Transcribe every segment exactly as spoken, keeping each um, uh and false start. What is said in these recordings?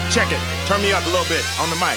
Check it. Turn me up a little bit on the mic.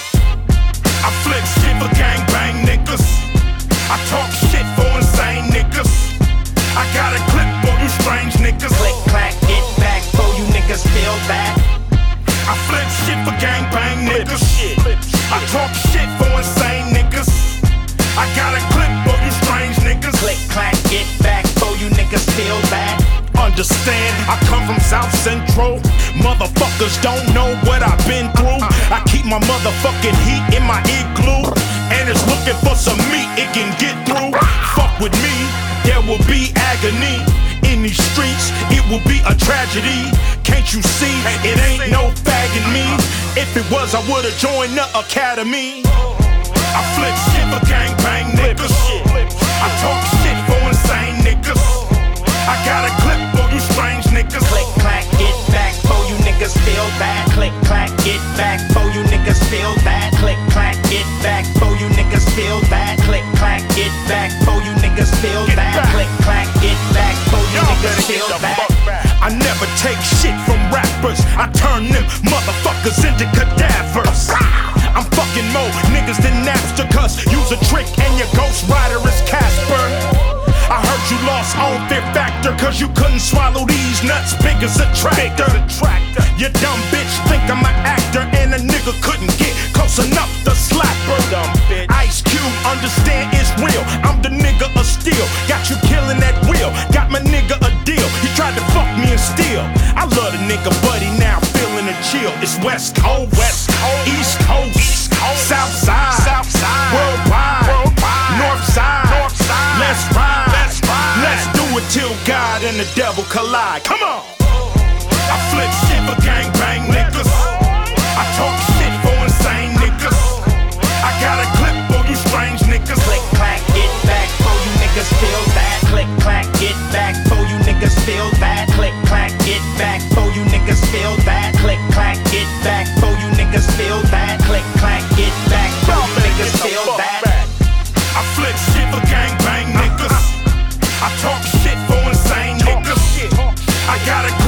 I flip shit for gangbang niggas. I talk shit for insane niggas. I got a clip for you strange niggas. Click, clack, get back for you niggas feel that. I flip shit for gangbang niggas. I talk shit for insane niggas. I got a clip for you strange niggas. Click, clack, get back for you niggas feel that. Understand, I come from South Central. Motherfuckers don't know what I've been through. I keep my motherfucking heat in my igloo, and it's looking for some meat it can get through. Fuck with me, there will be agony. In these streets, it will be a tragedy. Can't you see, it ain't no fagging me. If it was, I would've joined the academy. I flip shit for gangbang niggas. I talk shit for insane niggas. I got a clip for you strange niggas. Click, clack, get back for you niggas feel that. Click, clack, get back for you niggas feel that. Click, clack, get back for you niggas feel that. Click, clack, get back for you niggas feel that. Click, clack, get back for you niggas feel that. I never take shit from rappers. I turn them motherfuckers into cadavers. I'm fucking more niggas than Napster, cause use a trick and your ghost rider is Casper. I heard you lost on Fear Factor, cause you couldn't swallow these nuts big as a tractor. You dumb bitch think I'm an actor, and a nigga couldn't get close enough to slap her. Ice Cube, understand it's real. I'm the nigga of steel. Got you killing that wheel. Got my nigga a deal. He tried to fuck me and steal. I love the nigga, buddy, now feeling a chill. It's West Coast, West Coast, East Coast, East Coast, South Side, South Side, worldwide, worldwide, North Side, North Side. Let's ride. Let's do it till God and the devil collide. Come on! I flip shit for gangbang niggas. I talk shit for insane niggas. I got a clip for you strange niggas. Click, clack, get back for you niggas feel that. Click, clack, get back for you niggas feel that. Click, clack, get back for you niggas feel that. Click, clack, get back for you niggas feel that. Click, clack, get back for you niggas feel that. I flip shit for gangbang niggas. I talk shit for insane niggas. I got a